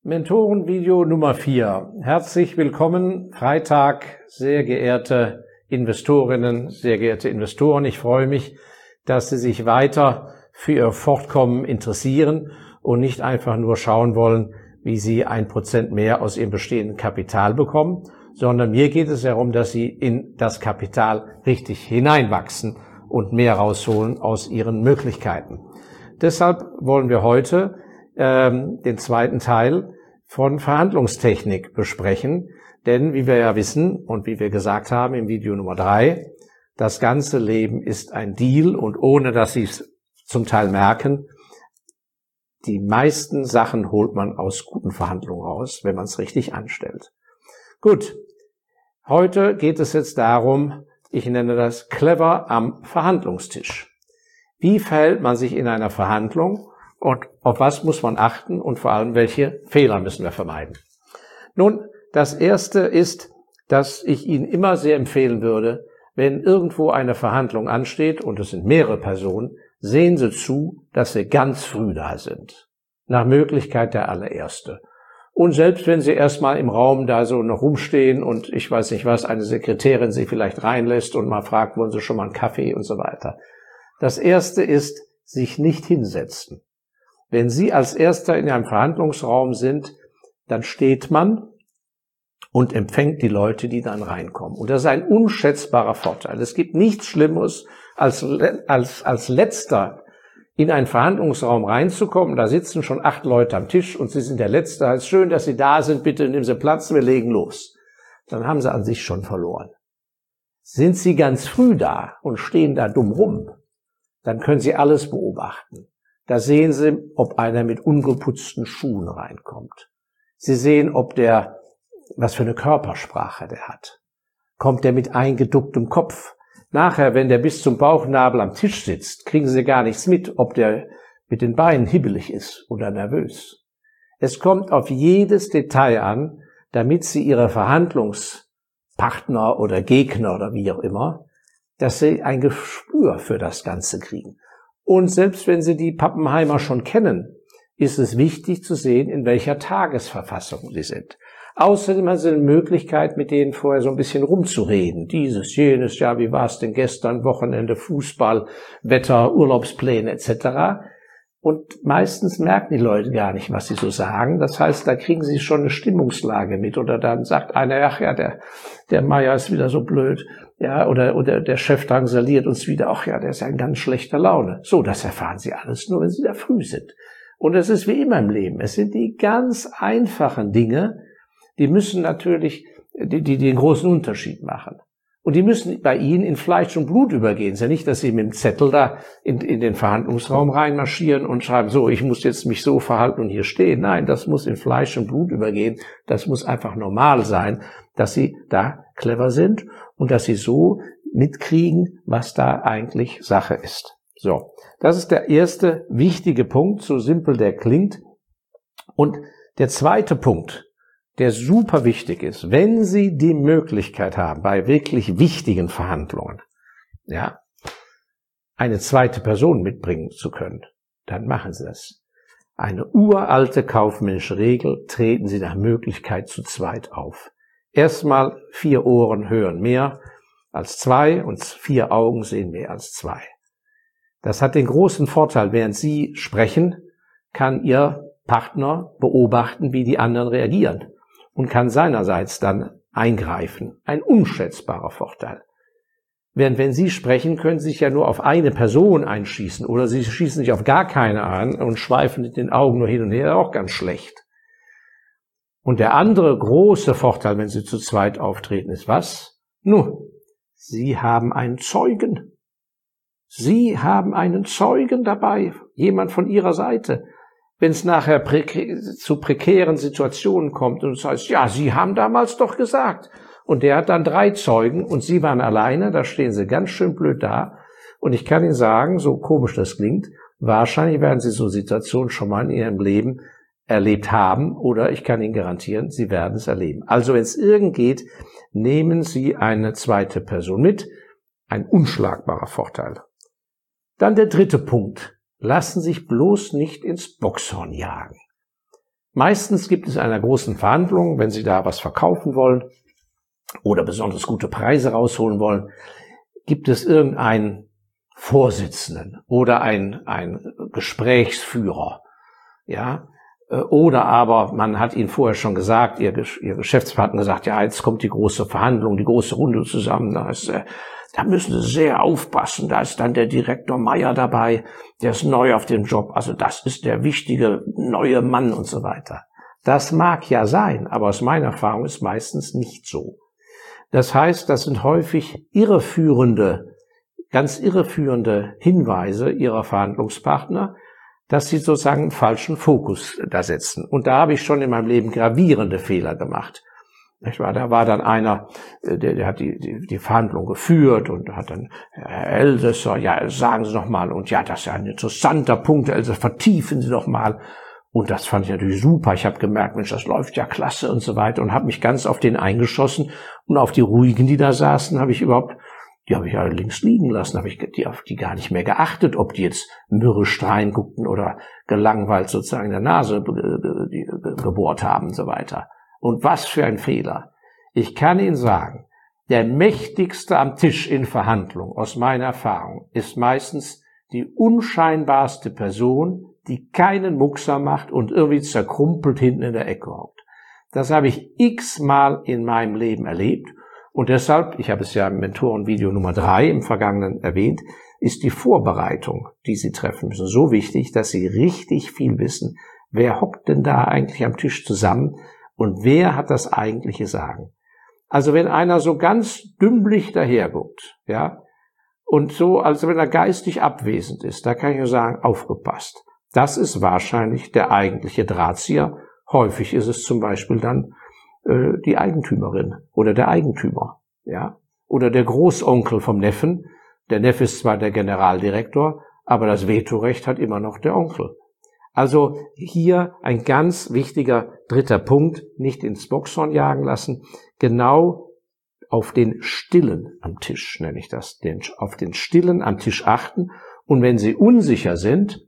Mentorenvideo Nummer 4. Herzlich willkommen, Freitag, sehr geehrte Investorinnen, sehr geehrte Investoren. Ich freue mich, dass Sie sich weiter für Ihr Fortkommen interessieren und nicht einfach nur schauen wollen, wie Sie 1% mehr aus Ihrem bestehenden Kapital bekommen, sondern mir geht es darum, dass Sie in das Kapital richtig hineinwachsen und mehr rausholen aus Ihren Möglichkeiten. Deshalb wollen wir heute den zweiten Teil von Verhandlungstechnik besprechen, denn wie wir ja wissen und wie wir gesagt haben im Video Nummer 3, das ganze Leben ist ein Deal und ohne dass Sie es zum Teil merken, die meisten Sachen holt man aus guten Verhandlungen raus, wenn man es richtig anstellt. Gut, heute geht es jetzt darum, ich nenne das clever am Verhandlungstisch. Wie verhält man sich in einer Verhandlung? Und auf was muss man achten und vor allem, welche Fehler müssen wir vermeiden? Nun, das erste ist, dass ich Ihnen immer sehr empfehlen würde, wenn irgendwo eine Verhandlung ansteht und es sind mehrere Personen, sehen Sie zu, dass Sie ganz früh da sind. Nach Möglichkeit der allererste. Und selbst wenn Sie erstmal im Raum da so noch rumstehen und ich weiß nicht was, eine Sekretärin Sie vielleicht reinlässt und mal fragt, wollen Sie schon mal einen Kaffee und so weiter. Das erste ist, sich nicht hinsetzen. Wenn Sie als Erster in einem Verhandlungsraum sind, dann steht man und empfängt die Leute, die dann reinkommen. Und das ist ein unschätzbarer Vorteil. Es gibt nichts Schlimmeres, als Letzter in einen Verhandlungsraum reinzukommen. Da sitzen schon 8 Leute am Tisch und Sie sind der Letzte. Es ist schön, dass Sie da sind. Bitte nehmen Sie Platz, wir legen los. Dann haben Sie an sich schon verloren. Sind Sie ganz früh da und stehen da dumm rum, dann können Sie alles beobachten. Da sehen Sie, ob einer mit ungeputzten Schuhen reinkommt. Sie sehen, was für eine Körpersprache der hat. Kommt der mit eingeducktem Kopf? Nachher, wenn der bis zum Bauchnabel am Tisch sitzt, kriegen Sie gar nichts mit, ob der mit den Beinen hibbelig ist oder nervös. Es kommt auf jedes Detail an, damit Sie Ihre Verhandlungspartner oder Gegner oder wie auch immer, dass Sie ein Gespür für das Ganze kriegen. Und selbst wenn Sie die Pappenheimer schon kennen, ist es wichtig zu sehen, in welcher Tagesverfassung Sie sind. Außerdem haben Sie eine Möglichkeit, mit denen vorher so ein bisschen rumzureden. Dieses, jenes, ja, wie war es denn gestern, Wochenende, Fußball, Wetter, Urlaubspläne etc. Und meistens merken die Leute gar nicht, was sie so sagen. Das heißt, da kriegen sie schon eine Stimmungslage mit. Oder dann sagt einer, ach ja, der Meier ist wieder so blöd. Ja, oder der Chef drangsaliert uns wieder. Ach ja, der ist ja in ganz schlechter Laune. So, das erfahren Sie alles nur, wenn Sie da früh sind. Und es ist wie immer im Leben. Es sind die ganz einfachen Dinge, die müssen natürlich die den großen Unterschied machen. Und die müssen bei Ihnen in Fleisch und Blut übergehen. Es ist ja nicht, dass Sie mit dem Zettel da in den Verhandlungsraum reinmarschieren und schreiben, so, ich muss jetzt mich so verhalten und hier stehen. Nein, das muss in Fleisch und Blut übergehen. Das muss einfach normal sein, dass Sie da clever sind und dass Sie so mitkriegen, was da eigentlich Sache ist. So, das ist der erste wichtige Punkt, so simpel der klingt. Und der zweite Punkt, der super wichtig ist, wenn Sie die Möglichkeit haben, bei wirklich wichtigen Verhandlungen, ja, eine zweite Person mitbringen zu können, dann machen Sie das. Eine uralte kaufmännische Regel, treten Sie nach Möglichkeit zu zweit auf. Erstmal 4 Ohren hören mehr als 2 und 4 Augen sehen mehr als 2. Das hat den großen Vorteil, während Sie sprechen, kann Ihr Partner beobachten, wie die anderen reagieren. Und kann seinerseits dann eingreifen. Ein unschätzbarer Vorteil. Während wenn Sie sprechen, können Sie sich ja nur auf eine Person einschießen oder Sie schießen sich auf gar keine an und schweifen mit den Augen nur hin und her, auch ganz schlecht. Und der andere große Vorteil, wenn Sie zu zweit auftreten, ist was? Nun, Sie haben einen Zeugen. Sie haben einen Zeugen dabei, jemand von Ihrer Seite. Wenn es nachher zu prekären Situationen kommt und es heißt, ja, Sie haben damals doch gesagt. Und der hat dann 3 Zeugen und Sie waren alleine, da stehen Sie ganz schön blöd da. Und ich kann Ihnen sagen, so komisch das klingt, wahrscheinlich werden Sie so Situationen schon mal in Ihrem Leben erlebt haben oder ich kann Ihnen garantieren, Sie werden es erleben. Also wenn es irgend geht, nehmen Sie eine zweite Person mit. Ein unschlagbarer Vorteil. Dann der dritte Punkt. Lassen sich bloß nicht ins Boxhorn jagen. Meistens gibt es in einer großen Verhandlung, wenn Sie da was verkaufen wollen oder besonders gute Preise rausholen wollen, gibt es irgendeinen Vorsitzenden oder ein Gesprächsführer, ja, oder aber man hat Ihnen vorher schon gesagt, Ihr Geschäftspartner gesagt, ja, jetzt kommt die große Verhandlung, die große Runde zusammen, da müssen Sie sehr aufpassen, da ist dann der Direktor Meier dabei, der ist neu auf dem Job, also das ist der wichtige neue Mann und so weiter. Das mag ja sein, aber aus meiner Erfahrung ist meistens nicht so. Das heißt, das sind häufig ganz irreführende Hinweise Ihrer Verhandlungspartner, dass sie sozusagen einen falschen Fokus da setzen. Und da habe ich schon in meinem Leben gravierende Fehler gemacht. Da war dann einer, der hat die Verhandlung geführt und hat dann, Herr Elsässer, ja, sagen Sie doch mal, und ja, das ist ja ein interessanter Punkt, Elsässer, vertiefen Sie doch mal. Und das fand ich natürlich super. Ich habe gemerkt, Mensch, das läuft ja klasse und so weiter und habe mich ganz auf den eingeschossen und auf die Ruhigen, die da saßen, die habe ich alle links liegen lassen, habe ich auf die gar nicht mehr geachtet, ob die jetzt mürrisch reinguckten oder gelangweilt sozusagen in der Nase gebohrt haben und so weiter. Und was für ein Fehler. Ich kann Ihnen sagen, der mächtigste am Tisch in Verhandlungen, aus meiner Erfahrung, ist meistens die unscheinbarste Person, die keinen Muckser macht und irgendwie zerkrumpelt hinten in der Ecke hockt. Das habe ich x-mal in meinem Leben erlebt. Und deshalb, ich habe es ja im Mentorenvideo Nummer 3 im Vergangenen erwähnt, ist die Vorbereitung, die Sie treffen müssen, so wichtig, dass Sie richtig viel wissen, wer hockt denn da eigentlich am Tisch zusammen und wer hat das eigentliche Sagen. Also wenn einer so ganz dümmlich daherguckt, ja, und so, als wenn er geistig abwesend ist, da kann ich nur sagen, aufgepasst. Das ist wahrscheinlich der eigentliche Drahtzieher. Häufig ist es zum Beispiel dann die Eigentümerin oder der Eigentümer, ja, oder der Großonkel vom Neffen. Der Neffe ist zwar der Generaldirektor, aber das Vetorecht hat immer noch der Onkel. Also hier ein ganz wichtiger dritter Punkt, nicht ins Boxhorn jagen lassen, genau auf den Stillen am Tisch, nenne ich das, auf den Stillen am Tisch achten. Und wenn Sie unsicher sind,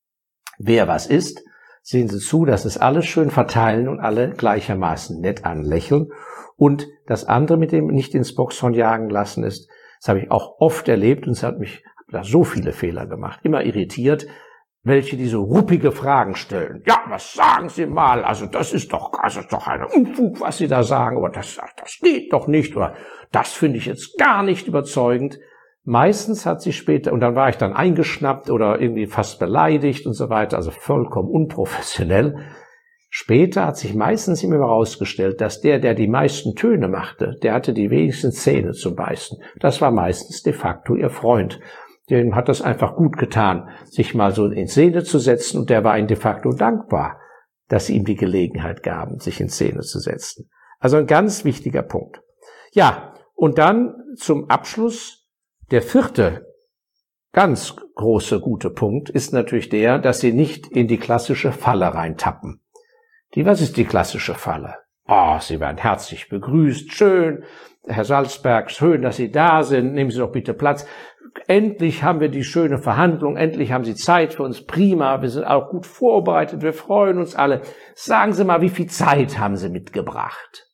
wer was ist, sehen Sie zu, dass es alles schön verteilen und alle gleichermaßen nett anlächeln. Und das andere mit dem nicht ins Boxhorn jagen lassen ist, das habe ich auch oft erlebt und es hat mich da so viele Fehler gemacht, immer irritiert, welche die so ruppige Fragen stellen. Ja, was sagen Sie mal? Also das ist doch eine Unfug, was Sie da sagen, aber das geht doch nicht oder das finde ich jetzt gar nicht überzeugend. Meistens hat sie später, und dann war ich dann eingeschnappt oder irgendwie fast beleidigt und so weiter, also vollkommen unprofessionell. Später hat sich meistens immer herausgestellt, dass der die meisten Töne machte, der hatte die wenigsten Zähne zum Beißen. Das war meistens de facto ihr Freund. Dem hat das einfach gut getan, sich mal so in Szene zu setzen und der war ihnen de facto dankbar, dass sie ihm die Gelegenheit gaben, sich in Szene zu setzen. Also ein ganz wichtiger Punkt. Ja, und dann zum Abschluss der vierte ganz große gute Punkt ist natürlich der, dass Sie nicht in die klassische Falle reintappen. Was ist die klassische Falle? Sie werden herzlich begrüßt, schön, Herr Salzberg, schön, dass Sie da sind, nehmen Sie doch bitte Platz. Endlich haben wir die schöne Verhandlung, endlich haben Sie Zeit für uns, prima, wir sind auch gut vorbereitet, wir freuen uns alle. Sagen Sie mal, wie viel Zeit haben Sie mitgebracht?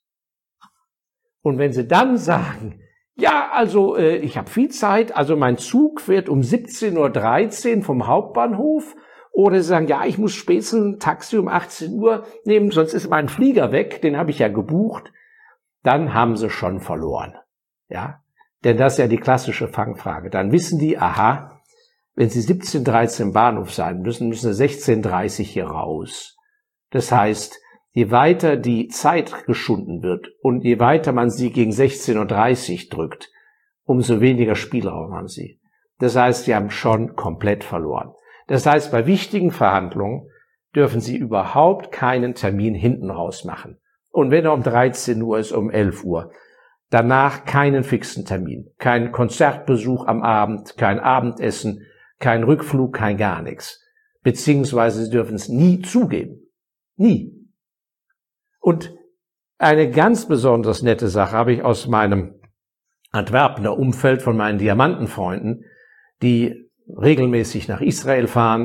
Und wenn Sie dann sagen, ja, also ich habe viel Zeit, also mein Zug wird um 17:13 Uhr vom Hauptbahnhof, oder Sie sagen, ja, ich muss spätestens ein Taxi um 18 Uhr nehmen, sonst ist mein Flieger weg, den habe ich ja gebucht, dann haben Sie schon verloren. Ja, denn das ist ja die klassische Fangfrage. Dann wissen die, aha, wenn Sie 17:13 Uhr im Bahnhof sein müssen Sie 16:30 Uhr hier raus. Das heißt, je weiter die Zeit geschunden wird und je weiter man sie gegen 16:30 Uhr drückt, umso weniger Spielraum haben sie. Das heißt, sie haben schon komplett verloren. Das heißt, bei wichtigen Verhandlungen dürfen sie überhaupt keinen Termin hinten raus machen. Und wenn er um 13 Uhr ist, um 11 Uhr, danach keinen fixen Termin. Kein Konzertbesuch am Abend, kein Abendessen, kein Rückflug, kein gar nichts. Beziehungsweise sie dürfen es nie zugeben. Nie. Und eine ganz besonders nette Sache habe ich aus meinem Antwerpener Umfeld von meinen Diamantenfreunden, die regelmäßig nach Israel fahren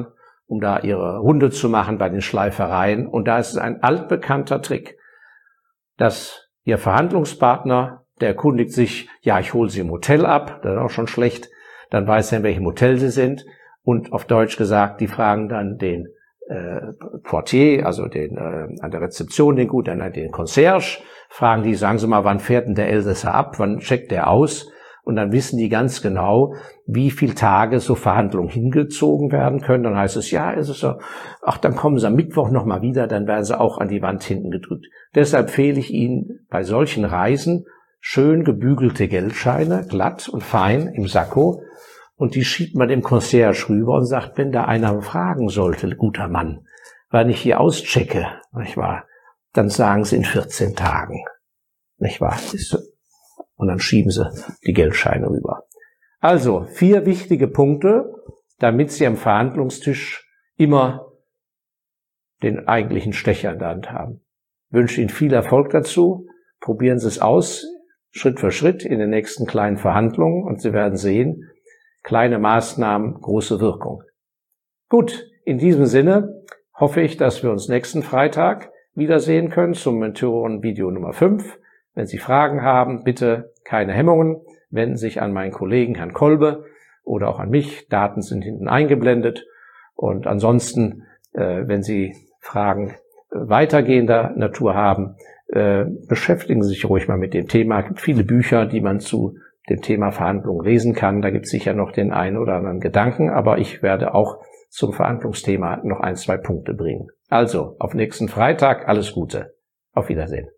um da ihre Runde zu machen bei den Schleifereien. Und da ist es ein altbekannter Trick, dass Ihr Verhandlungspartner, der erkundigt sich, ja, ich hole Sie im Hotel ab, das ist auch schon schlecht, dann weiß er, in welchem Hotel Sie sind. Und auf Deutsch gesagt, die fragen dann den Portier, also den an der Rezeption, den Concierge, fragen die, sagen Sie mal, wann fährt denn der Elsässer ab, wann checkt der aus? Und dann wissen die ganz genau, wie viele Tage so Verhandlungen hingezogen werden können. Dann heißt es, ja, ist es so, ach, dann kommen Sie am Mittwoch nochmal wieder, dann werden Sie auch an die Wand hinten gedrückt. Deshalb empfehle ich Ihnen bei solchen Reisen schön gebügelte Geldscheine, glatt und fein im Sakko. Und die schiebt man dem Concierge rüber und sagt, wenn da einer fragen sollte, guter Mann, wann ich hier auschecke, nicht wahr, dann sagen Sie in 14 Tagen, nicht wahr? Und dann schieben Sie die Geldscheine rüber. Also 4 wichtige Punkte, damit Sie am Verhandlungstisch immer den eigentlichen Stecher in der Hand haben. Ich wünsche Ihnen viel Erfolg dazu. Probieren Sie es aus, Schritt für Schritt in den nächsten kleinen Verhandlungen und Sie werden sehen, kleine Maßnahmen, große Wirkung. Gut, in diesem Sinne hoffe ich, dass wir uns nächsten Freitag wiedersehen können zum Mentoren-Video Nummer 5. Wenn Sie Fragen haben, bitte keine Hemmungen, wenden Sie sich an meinen Kollegen Herrn Kolbe oder auch an mich. Daten sind hinten eingeblendet. Und ansonsten, wenn Sie Fragen weitergehender Natur haben, beschäftigen Sie sich ruhig mal mit dem Thema. Es gibt viele Bücher, die man zu dem Thema Verhandlungen lesen kann. Da gibt es sicher noch den einen oder anderen Gedanken, aber ich werde auch zum Verhandlungsthema noch 1, 2 Punkte bringen. Also, auf nächsten Freitag, alles Gute. Auf Wiedersehen.